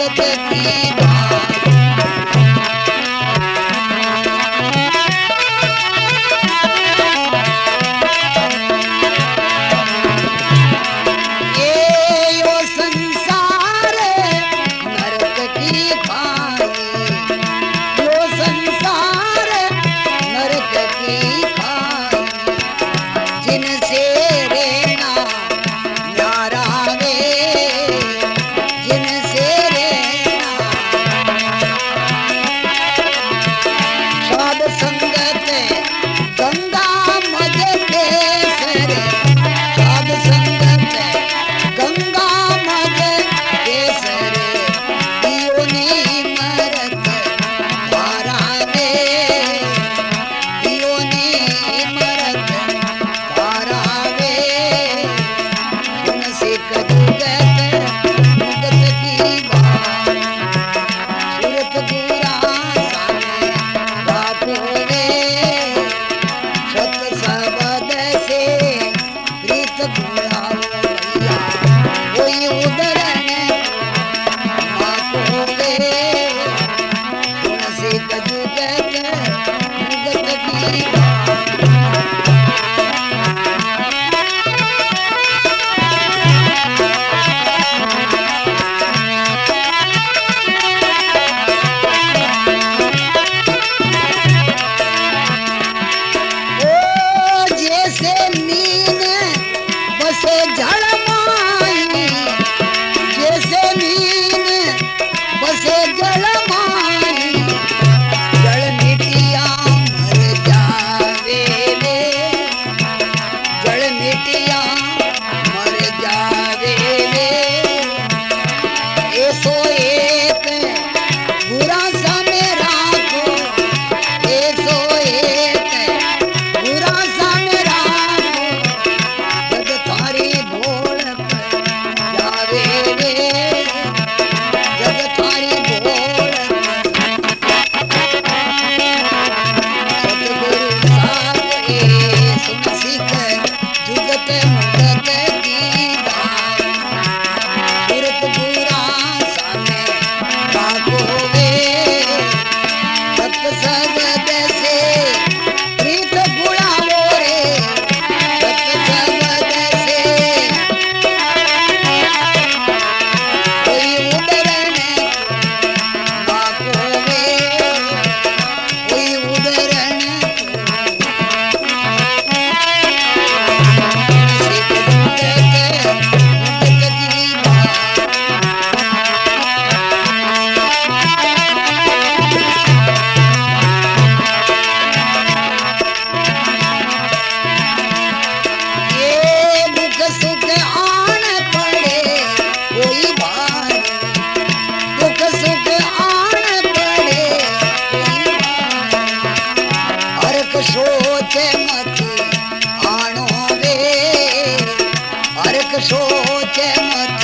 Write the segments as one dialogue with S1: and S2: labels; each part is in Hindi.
S1: जुगत की बात। ये यो संसार नरक की खाई, यो संसार नरक की खाई, जिनसे रहना न्यारा वे, जिनसे रहना साध संगत गंगा मज केसर, साध संगत गंगा मज केसर, योनि मरत धारा वे, योनि मरत धारा वे, उनसे जुगत जुगत की बात। सूरत गुरा साने बापू वे, सत सबद से प्रीत गुराओ भैया, कोई उदरण बापू वे, उनसे जुगत जुगत की बात। ओ जैसे नीन बसे जल माई, जैसे नीन बसे जल माई, जल मिटिया मर जावे रे, जल मिटिया मर जावे रे, ऐसो एक बुरा सा मेरा को, ऐसो एक बुरा सा मेरा को, जग थारी भोल पर जावे रे, जग थारी भोल सतगुरु साथ ए सुन सिख जुगत मुगत की बात। सूरत गुरा साने बापो वे, सत सबद से प्रीत गुणावो रे, सत सबद से कोई उदरण बापो वे, कोई उदरण सिख जुगत जुगत की बात। ये दुख सुख आन पड़े कोई बार, दुख सुख आन पड़े कोई बार, हरक सोच मत आनो वे, हरक सोच मत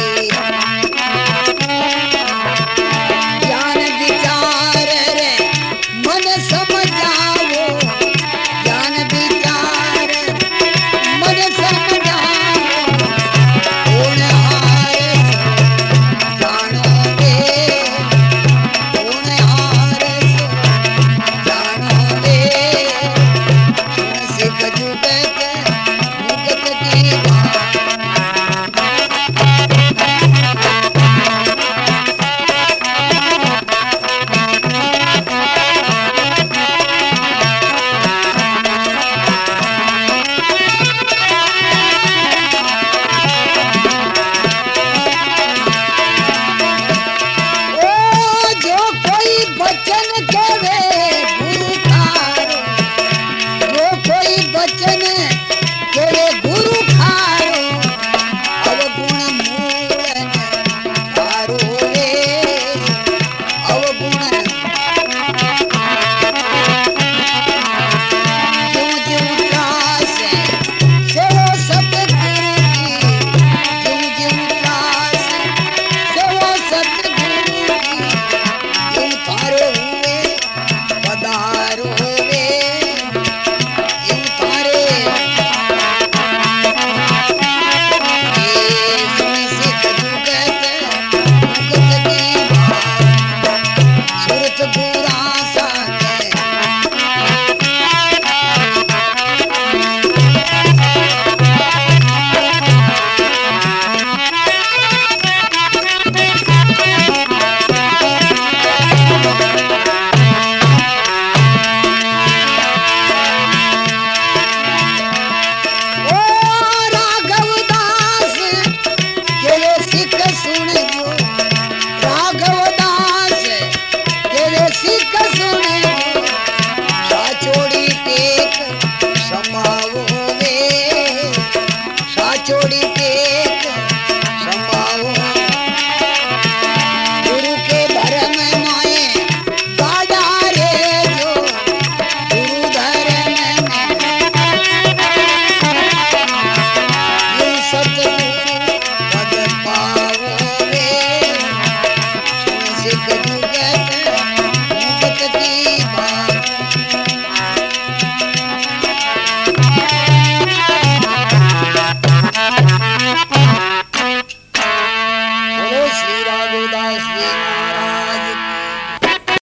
S1: ज्ञान विचार रे मन समझावो, ज्ञान विचार मन समझावो, होनहार सो जानो वे, होनहार सो जानो वे, सिख जुगत जुगत की बात। श्री रघुदास जी।